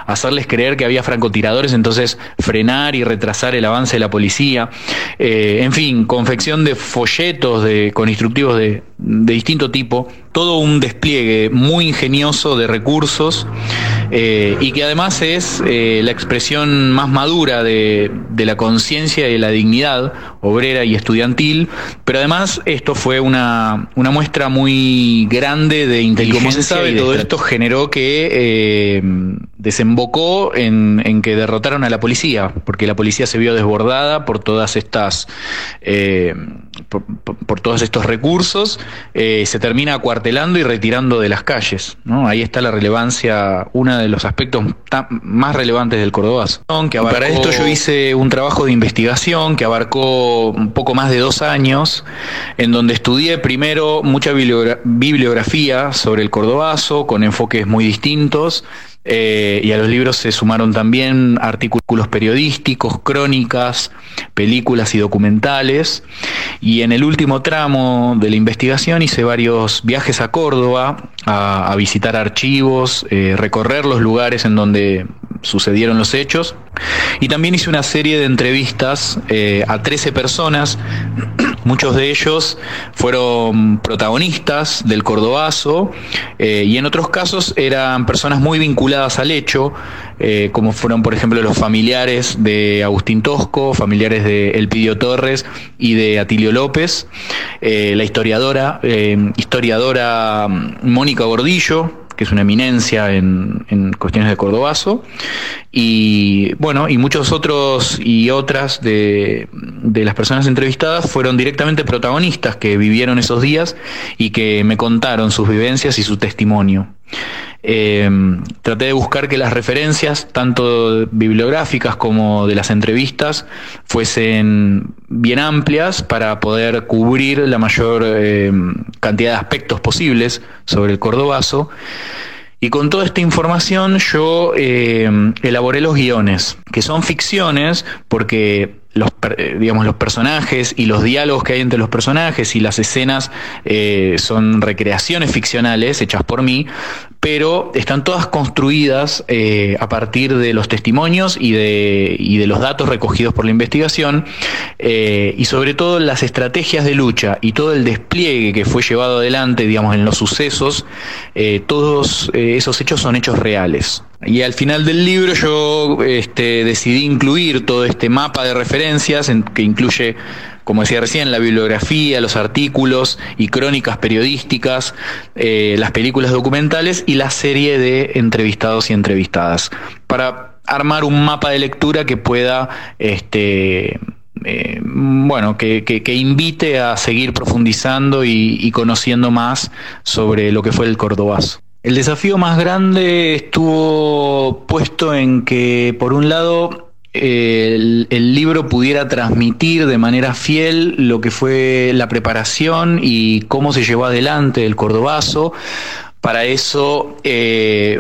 hacerles creer que había francotiradores, entonces frenar y retrasar el avance de la policía. Eh, en fin, confección de folletos de, con instructivos de, de distinto tipo, todo un despliegue muy ingenioso de recursos eh, y que además es eh, la expresión más madura de, de la conciencia y de la dignidad obrera y estudiantil, pero además esto fue una, una muestra muy grande de inteligencia. Y como se sabe, todo esto generó que eh, desembocó en, en que derrotaron a la policía, porque la policía se vio desbordada por todas estas eh, por, por, por todos estos recursos, eh, se termina acuartelando y retirando de las calles, ¿no? Ahí está la relevancia, uno de los aspectos más relevantes del Cordobazo. Que abarcó... Para esto yo hice un trabajo de investigación que abarcó un poco más de dos años, en donde estudié primero mucha bibliogra- bibliografía sobre el Cordobazo, con enfoques muy distintos. Eh, y a los libros se sumaron también artículos periodísticos, crónicas, películas y documentales. Y en el último tramo de la investigación hice varios viajes a Córdoba a, a visitar archivos, eh, recorrer los lugares en donde sucedieron los hechos. Y también hice una serie de entrevistas eh, a trece personas. Muchos de ellos fueron protagonistas del Cordobazo eh, y en otros casos eran personas muy vinculadas al hecho, eh, como fueron por ejemplo los familiares de Agustín Tosco, familiares de Elpidio Torres y de Atilio López, eh, la historiadora, eh, historiadora Mónica Gordillo, que es una eminencia en, en cuestiones de Cordobazo, y bueno, y muchos otros y otras de, de las personas entrevistadas fueron directamente protagonistas que vivieron esos días y que me contaron sus vivencias y su testimonio. Eh, traté de buscar que las referencias, tanto bibliográficas como de las entrevistas, fuesen bien amplias para poder cubrir la mayor eh, cantidad de aspectos posibles sobre el Cordobazo. Y con toda esta información yo eh, elaboré los guiones, que son ficciones porque los, digamos, los personajes y los diálogos que hay entre los personajes y las escenas eh, son recreaciones ficcionales hechas por mí, pero están todas construidas eh, a partir de los testimonios y de, y de los datos recogidos por la investigación, eh, y sobre todo las estrategias de lucha y todo el despliegue que fue llevado adelante, digamos, en los sucesos. Eh, todos eh, esos hechos son hechos reales. Y al final del libro yo este, decidí incluir todo este mapa de referencias en, que incluye, como decía recién, la bibliografía, los artículos y crónicas periodísticas, eh, las películas documentales y la serie de entrevistados y entrevistadas, para armar un mapa de lectura que pueda, este, eh, bueno, que, que, que invite a seguir profundizando y, y conociendo más sobre lo que fue el Cordobazo. El desafío más grande estuvo puesto en que, por un lado, el, el libro pudiera transmitir de manera fiel lo que fue la preparación y cómo se llevó adelante el Cordobazo. Para eso eh,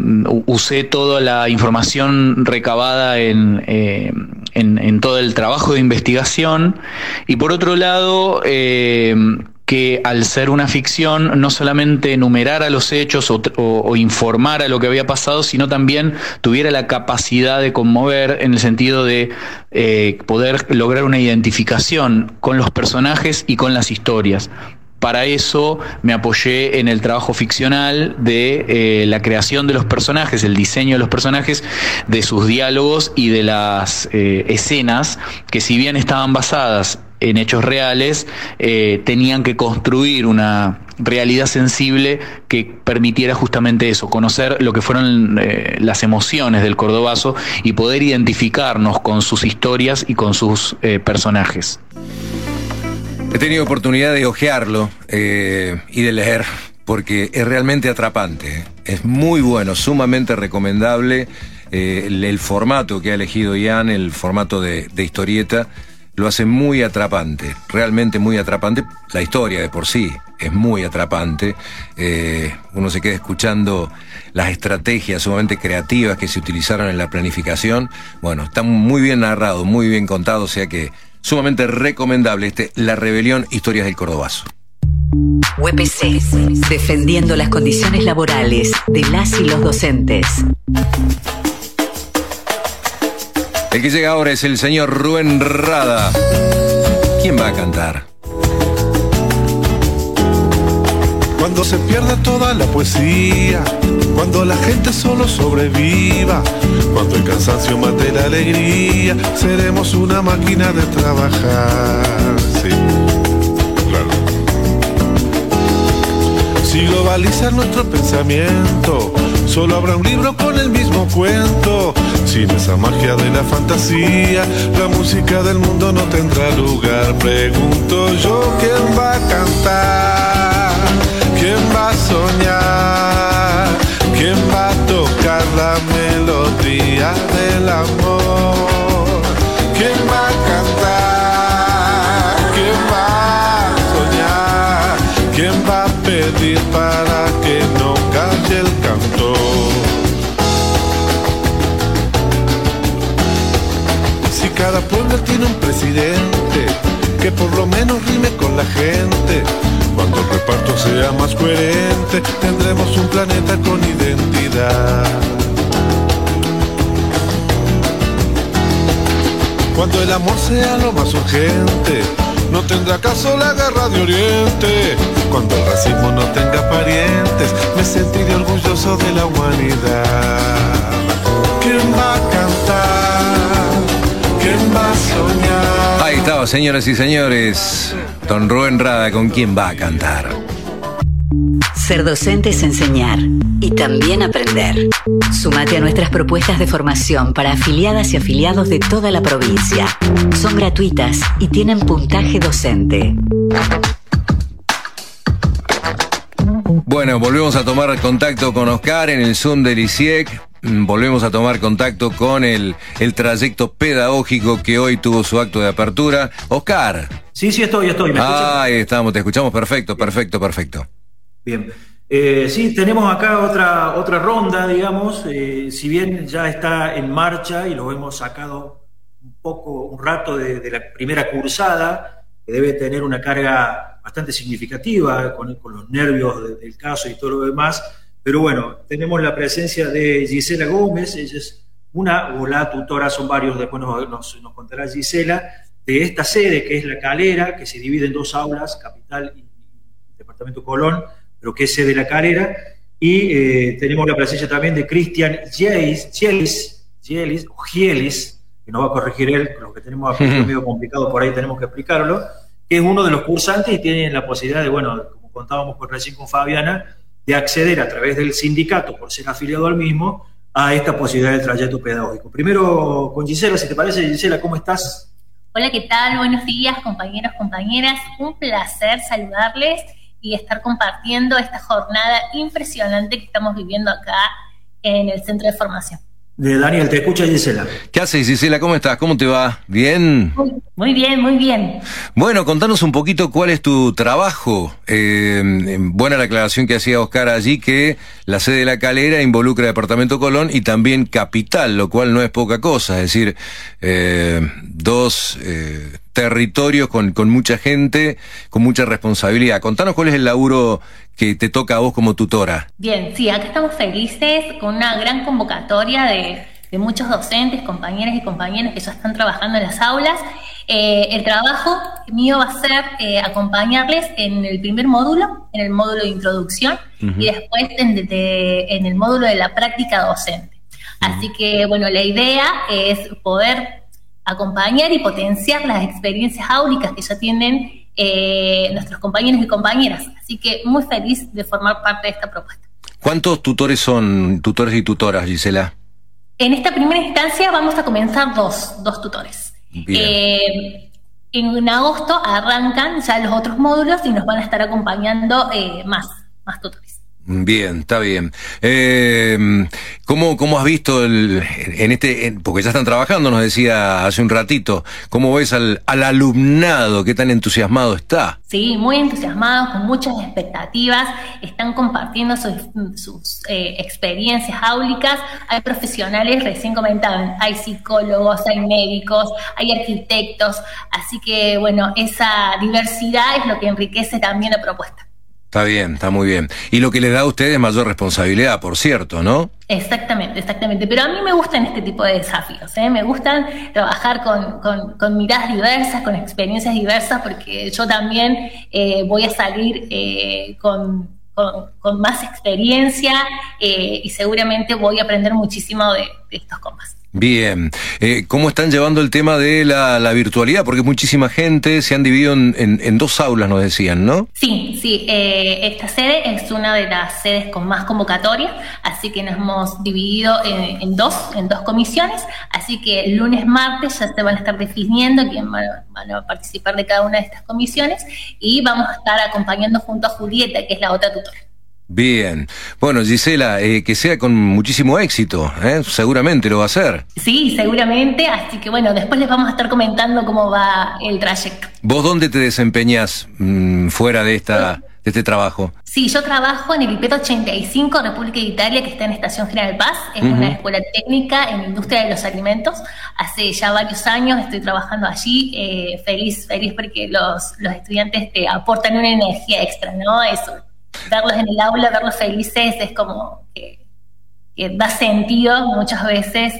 usé toda la información recabada en, eh, en, en todo el trabajo de investigación. Y por otro lado, eh, que al ser una ficción no solamente enumerara los hechos o, o, o informara lo que había pasado, sino también tuviera la capacidad de conmover, en el sentido de eh, poder lograr una identificación con los personajes y con las historias. Para eso me apoyé en el trabajo ficcional de eh, la creación de los personajes, el diseño de los personajes, de sus diálogos y de las eh, escenas, que si bien estaban basadas en hechos reales, eh, tenían que construir una realidad sensible que permitiera justamente eso, conocer lo que fueron eh, las emociones del Cordobazo y poder identificarnos con sus historias y con sus eh, personajes. He tenido oportunidad de hojearlo eh, y de leer, porque es realmente atrapante. Es muy bueno, sumamente recomendable. Eh, el, el formato que ha elegido Ian, el formato de, de historieta, lo hace muy atrapante, realmente muy atrapante. La historia de por sí es muy atrapante. Eh, uno se queda escuchando las estrategias sumamente creativas que se utilizaron en la planificación. Bueno, está muy bien narrado, muy bien contado, o sea que sumamente recomendable este La Rebelión, Historias del Cordobazo. U E P C, defendiendo las condiciones laborales de las y los docentes. El que llega ahora es el señor Rubén Rada. ¿Quién va a cantar? Cuando se pierda toda la poesía, cuando la gente solo sobreviva, cuando el cansancio mate la alegría, seremos una máquina de trabajar. Sí, claro. Si globaliza nuestro pensamiento, solo habrá un libro con el mismo cuento. Sin esa magia de la fantasía, la música del mundo no tendrá lugar. Pregunto yo, ¿quién va a cantar? ¿Quién va a soñar? ¿Quién va a tocar la melodía del amor? ¿Quién va a cantar? ¿Quién va a soñar? ¿Quién va a pedir para que no calle el cantor? Si cada pueblo tiene un presidente que por lo menos rime con la gente, cuando el reparto sea más coherente, tendremos un planeta con identidad. Cuando el amor sea lo más urgente, no tendrá caso la guerra de Oriente. Cuando el racismo no tenga parientes, me sentiré orgulloso de la humanidad. ¿Quién va a cantar? ¿Quién va a soñar? Ahí estaba, señoras y señores, don Rubén Rada, ¿con quién va a cantar? Ser docente es enseñar y también aprender. Súmate a nuestras propuestas de formación para afiliadas y afiliados de toda la provincia. Son gratuitas y tienen puntaje docente. Bueno, volvemos a tomar contacto con Oscar en el Zoom del I C I E C. Volvemos a tomar contacto con el, el trayecto pedagógico que hoy tuvo su acto de apertura. Oscar. Sí, sí, estoy, estoy. ¿Me escuchan? Ah, ahí estamos, te escuchamos perfecto, perfecto, perfecto. Bien. Eh, sí, tenemos acá otra, otra ronda, digamos. Eh, si bien ya está en marcha y lo hemos sacado un poco, un rato de, de la primera cursada, que debe tener una carga bastante significativa con, con los nervios de, del caso y todo lo demás. Pero bueno, tenemos la presencia de Gisela Gómez. Ella es una o la tutora, son varios, después nos, nos, nos contará Gisela, de esta sede que es La Calera, que se divide en dos aulas, Capital y Departamento Colón, pero que es sede La Calera. Y eh, tenemos la presencia también de Cristian Gielis, Gielis, Gielis, o Gielis, que nos va a corregir él, lo que tenemos aquí es medio complicado, por ahí tenemos que explicarlo, que es uno de los cursantes y tiene la posibilidad de, bueno, como contábamos por recién con Fabiana, de acceder a través del sindicato, por ser afiliado al mismo, a esta posibilidad del trayecto pedagógico. Primero con Gisela, si te parece. Gisela, ¿cómo estás? Hola, ¿qué tal? Buenos días, compañeros, compañeras. Un placer saludarles y estar compartiendo esta jornada impresionante que estamos viviendo acá en el Centro de Formación. De Daniel, te escucha Gisela. ¿Qué haces, Gisela? ¿Cómo estás? ¿Cómo te va? ¿Bien? Muy, muy bien, muy bien. Bueno, contanos un poquito cuál es tu trabajo. Eh, buena la aclaración que hacía Oscar allí, que la sede de La Calera involucra Departamento Colón y también Capital, lo cual no es poca cosa. Es decir, eh, dos eh, territorios con, con mucha gente, con mucha responsabilidad. Contanos cuál es el laburo que te toca a vos como tutora. Bien, sí, acá estamos felices con una gran convocatoria de, de muchos docentes, compañeras y compañeros que ya están trabajando en las aulas. Eh, el trabajo mío va a ser eh, acompañarles en el primer módulo, en el módulo de introducción, uh-huh. y después en, de, de, en el módulo de la práctica docente. Uh-huh. Así que, bueno, la idea es poder acompañar y potenciar las experiencias áulicas que ya tienen Eh, nuestros compañeros y compañeras, así que muy feliz de formar parte de esta propuesta. ¿Cuántos tutores son, tutores y tutoras, Gisela? En esta primera instancia vamos a comenzar dos, dos tutores. Eh, en agosto arrancan ya los otros módulos y nos van a estar acompañando eh, más, más tutores. Bien, está bien. Eh, ¿cómo, ¿Cómo has visto el, en este, en, porque ya están trabajando, nos decía hace un ratito, cómo ves al, al alumnado, qué tan entusiasmado está? Sí, muy entusiasmados, con muchas expectativas, están compartiendo sus, sus eh, experiencias áulicas. Hay profesionales, recién comentaban, hay psicólogos, hay médicos, hay arquitectos, así que bueno, esa diversidad es lo que enriquece también la propuesta. Está bien, está muy bien. Y lo que les da a ustedes mayor responsabilidad, por cierto, ¿no? Exactamente, exactamente. Pero a mí me gustan este tipo de desafíos, ¿eh? Me gustan trabajar con, con, con miradas diversas, con experiencias diversas, porque yo también eh, voy a salir eh, con, con, con más experiencia eh, y seguramente voy a aprender muchísimo de, de estos compas. Bien, eh, ¿cómo están llevando el tema de la, la virtualidad? Porque muchísima gente se han dividido en, en, en dos aulas, nos decían, ¿no? Sí, sí, eh, esta sede es una de las sedes con más convocatoria, así que nos hemos dividido en, en dos, en dos comisiones, así que el lunes, martes ya se van a estar definiendo quién van a, van a participar de cada una de estas comisiones y vamos a estar acompañando junto a Julieta, que es la otra tutora. Bien. Bueno, Gisela, eh, que sea con muchísimo éxito, ¿eh? Seguramente lo va a hacer. Sí, seguramente, así que bueno, después les vamos a estar comentando cómo va el trayecto. ¿Vos dónde te desempeñás mmm, fuera de esta de este trabajo? Sí, yo trabajo en el IPET ochenta y cinco, República de Italia, que está en Estación General Paz, es uh-huh. una escuela técnica en la industria de los alimentos. Hace ya varios años estoy trabajando allí, eh, feliz, feliz porque los, los estudiantes te aportan una energía extra, ¿no? Eso. Verlos en el aula, verlos felices, es como que, que da sentido muchas veces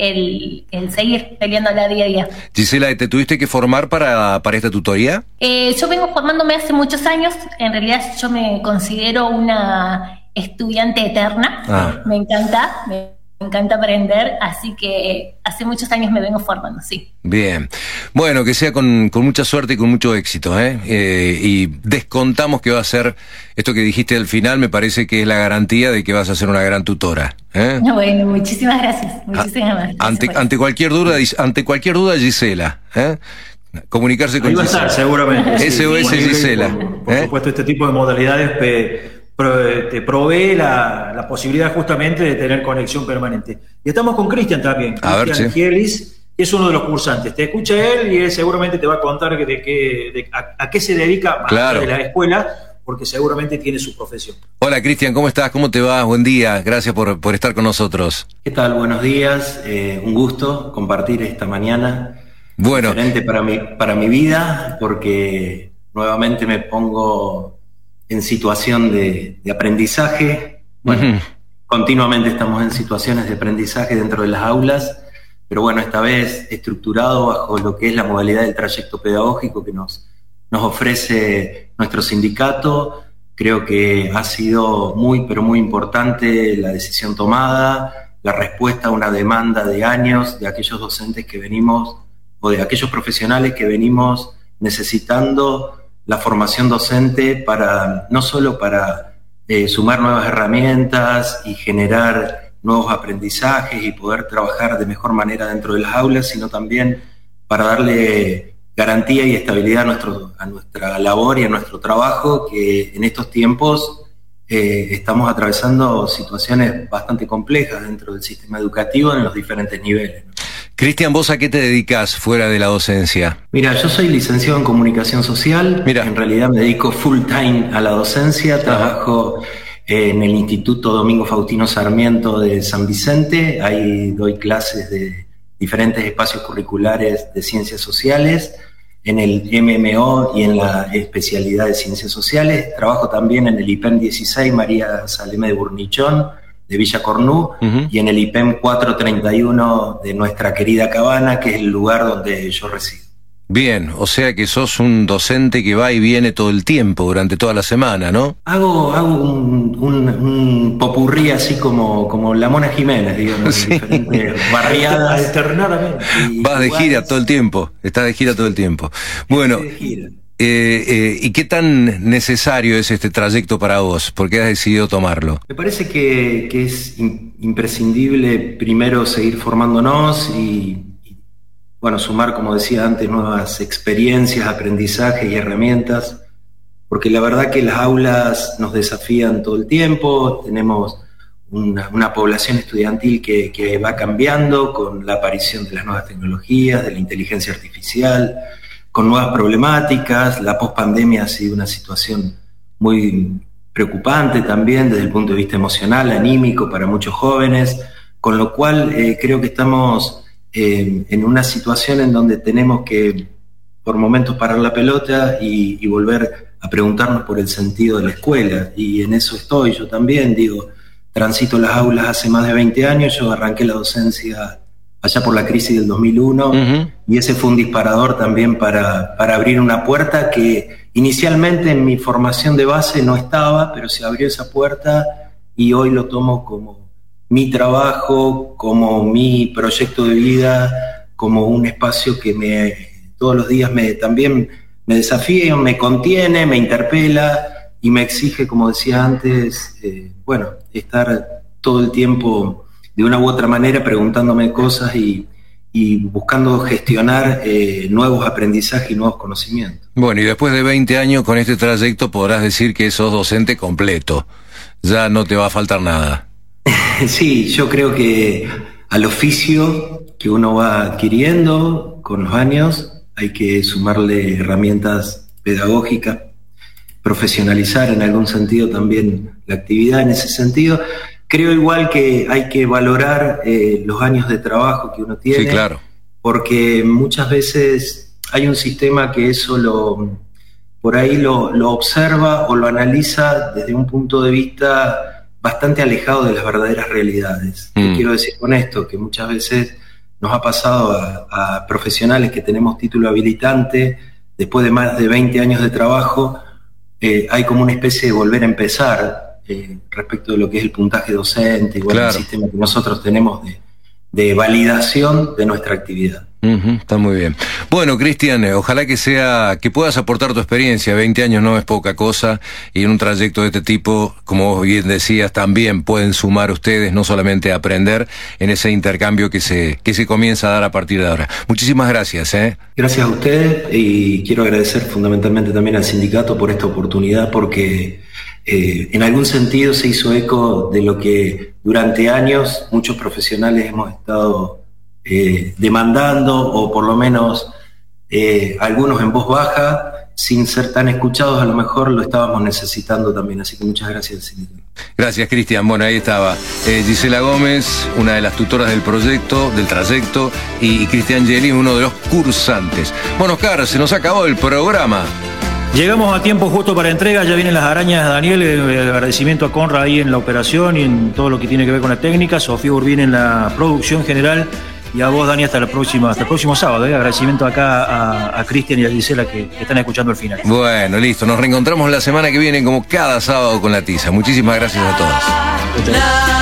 el, el seguir peleándola día a día. Gisela, ¿te tuviste que formar para, para esta tutoría? Eh, yo vengo formándome hace muchos años, en realidad yo me considero una estudiante eterna, ah. me encanta, me Me encanta aprender, así que hace muchos años me vengo formando, sí. Bien. Bueno, que sea con, con mucha suerte y con mucho éxito, ¿eh? Eh, y descontamos que va a ser, esto que dijiste al final, me parece que es la garantía de que vas a ser una gran tutora, ¿eh? Bueno, muchísimas gracias. Muchísimas gracias. Ante, ante cualquier duda, ante cualquier duda, Gisela, ¿eh? Comunicarse con Ahí va Gisela. A estar, seguramente. S O S sí, Gisela. Por, por ¿eh? supuesto, este tipo de modalidades pe, te provee la, la posibilidad justamente de tener conexión permanente. Y estamos con Cristian también, Cristian Gielis, que es uno de los cursantes. Te escucha él y él seguramente te va a contar de qué, de, a, a qué se dedica claro. de la escuela, porque seguramente tiene su profesión. Hola Cristian, ¿cómo estás? ¿Cómo te va? Buen día, gracias por, por estar con nosotros. ¿Qué tal? Buenos días, eh, un gusto compartir esta mañana. Bueno. Diferente para mi, para mi vida, porque nuevamente me pongo en situación de, de aprendizaje. Bueno, uh-huh. continuamente estamos en situaciones de aprendizaje dentro de las aulas, pero bueno, esta vez estructurado bajo lo que es la modalidad del trayecto pedagógico que nos, nos ofrece nuestro sindicato. Creo que ha sido muy, pero muy importante la decisión tomada, la respuesta a una demanda de años de aquellos docentes que venimos, o de aquellos profesionales que venimos necesitando la formación docente para no solo para eh, sumar nuevas herramientas y generar nuevos aprendizajes y poder trabajar de mejor manera dentro de las aulas, sino también para darle garantía y estabilidad a, nuestro, a nuestra labor y a nuestro trabajo, que en estos tiempos eh, estamos atravesando situaciones bastante complejas dentro del sistema educativo en los diferentes niveles, ¿no? Cristian, ¿vos a qué te dedicas fuera de la docencia? Mira, yo soy licenciado en Comunicación Social. Mira. En realidad me dedico full time a la docencia. Trabajo en el Instituto Domingo Faustino Sarmiento de San Vicente. Ahí doy clases de diferentes espacios curriculares de ciencias sociales, en el M M O y en la especialidad de ciencias sociales. Trabajo también en el I P E M dieciséis María Saleme de Burnichón, de Villa Cornú, uh-huh. y en el I P E M cuatrocientos treinta y uno de nuestra querida Cabana, que es el lugar donde yo resido. Bien, o sea que sos un docente que va y viene todo el tiempo, durante toda la semana, ¿no? Hago, hago un, un, un popurrí así como, como la Mona Jiménez, digamos, sí. diferentes barriadas. Alternadamente. Vas de gira todo el tiempo, estás de gira todo el tiempo. Bueno, de gira. Eh, eh, ¿y qué tan necesario es este trayecto para vos? ¿Por qué has decidido tomarlo? Me parece que, que es in, imprescindible primero seguir formándonos y, y, bueno, sumar, como decía antes, nuevas experiencias, aprendizajes y herramientas, porque la verdad que las aulas nos desafían todo el tiempo. Tenemos una, una población estudiantil que, que va cambiando con la aparición de las nuevas tecnologías, de la inteligencia artificial, con nuevas problemáticas. La pospandemia ha sido una situación muy preocupante también desde el punto de vista emocional, anímico para muchos jóvenes, con lo cual eh, creo que estamos eh, en una situación en donde tenemos que por momentos parar la pelota y, y volver a preguntarnos por el sentido de la escuela, y en eso estoy yo también, digo, transito las aulas hace más de veinte años, yo arranqué la docencia allá por la crisis del dos mil uno, uh-huh. y ese fue un disparador también para, para abrir una puerta que inicialmente en mi formación de base no estaba, pero se abrió esa puerta y hoy lo tomo como mi trabajo, como mi proyecto de vida, como un espacio que me todos los días me también me desafía, me contiene, me interpela y me exige, como decía antes, eh, bueno, estar todo el tiempo de una u otra manera preguntándome cosas y, y buscando gestionar eh, nuevos aprendizajes y nuevos conocimientos. Bueno, y después de veinte años con este trayecto podrás decir que sos docente completo. Ya no te va a faltar nada. Sí, yo creo que al oficio que uno va adquiriendo con los años hay que sumarle herramientas pedagógicas, profesionalizar en algún sentido también la actividad en ese sentido. Creo igual que hay que valorar eh, los años de trabajo que uno tiene. Sí, claro. Porque muchas veces hay un sistema que eso lo, por ahí lo, lo observa o lo analiza desde un punto de vista bastante alejado de las verdaderas realidades. Mm. ¿Qué quiero decir con esto? Que muchas veces nos ha pasado a, a profesionales que tenemos título habilitante, después de más de veinte años de trabajo, eh, hay como una especie de volver a empezar eh, respecto de lo que es el puntaje docente, igual claro. el sistema que nosotros tenemos de, de validación de nuestra actividad. Uh-huh, está muy bien. Bueno, Cristian, eh, ojalá que sea, que puedas aportar tu experiencia. veinte años no es poca cosa, y en un trayecto de este tipo, como vos bien decías, también pueden sumar ustedes, no solamente a aprender en ese intercambio que se, que se comienza a dar a partir de ahora. Muchísimas gracias, ¿eh? Gracias a usted, y quiero agradecer fundamentalmente también al sindicato por esta oportunidad, porque eh, en algún sentido se hizo eco de lo que durante años muchos profesionales hemos estado Eh, demandando, o por lo menos eh, algunos en voz baja, sin ser tan escuchados, a lo mejor lo estábamos necesitando también, así que muchas gracias, sindicato. Gracias, Cristian. Bueno, ahí estaba eh, Gisela Gómez, una de las tutoras del proyecto, del trayecto, y, y Cristian Gelli, uno de los cursantes. Bueno, Oscar, se nos acabó el programa. Llegamos a tiempo justo para entrega, ya vienen las arañas, Daniel, el agradecimiento a Conrad ahí en la operación y en todo lo que tiene que ver con la técnica, Sofía Urbín en la producción general, y a vos, Dani, hasta la próxima, hasta el próximo sábado. ¿eh? Agradecimiento acá a, a Cristian y a Gisela que, que están escuchando el final. Bueno, listo, nos reencontramos la semana que viene como cada sábado con La Tiza. Muchísimas gracias a todos.